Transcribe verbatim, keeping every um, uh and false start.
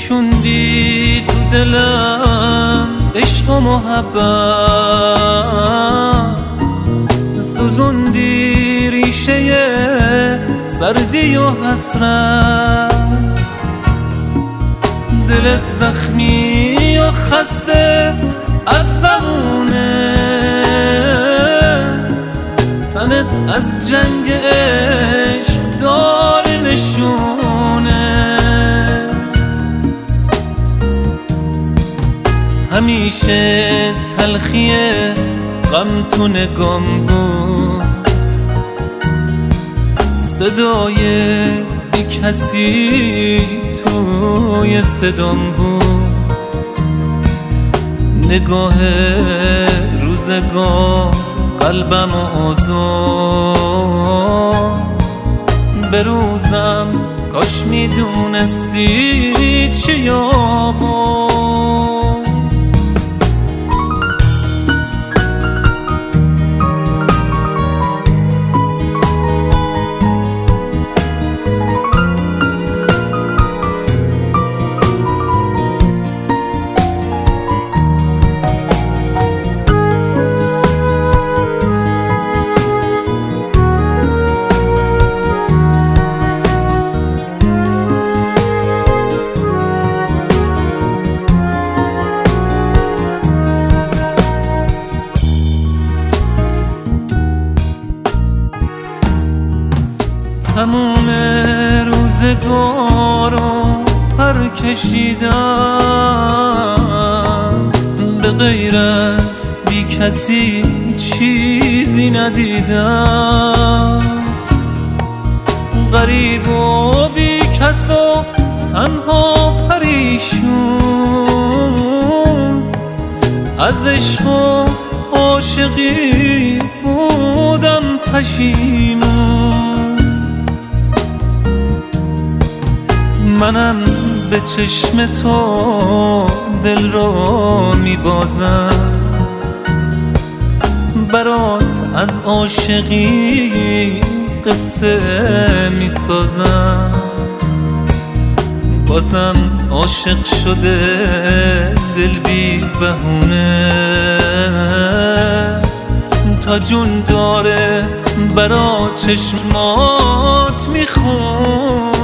نشوندی تو دلم عشق و محبت، سوزوندی ریشه سردی و حسرت. دلت زخمی و خسته از زبونه، تنت از جنگ عشق داره نشونه. همیشه تلخی غم تو نگام بود، صدای بی کسی توی صدام بود. نگاه روزگار قلبم آزار، به روزم کاش میدونستی چه یابو. تموم روزگارو پر کشیدم، به غیر از بی کسی چیزی ندیدم. غریب و بی کس و تنها پریشون، از عشق و عاشقی بودم پشیمون. منم به چشم تو دل رو میبازم، برات از عاشقی قصه میسازم. بازم عاشق شده دل بی بهونه، تا جون داره برا چشمات میخونه.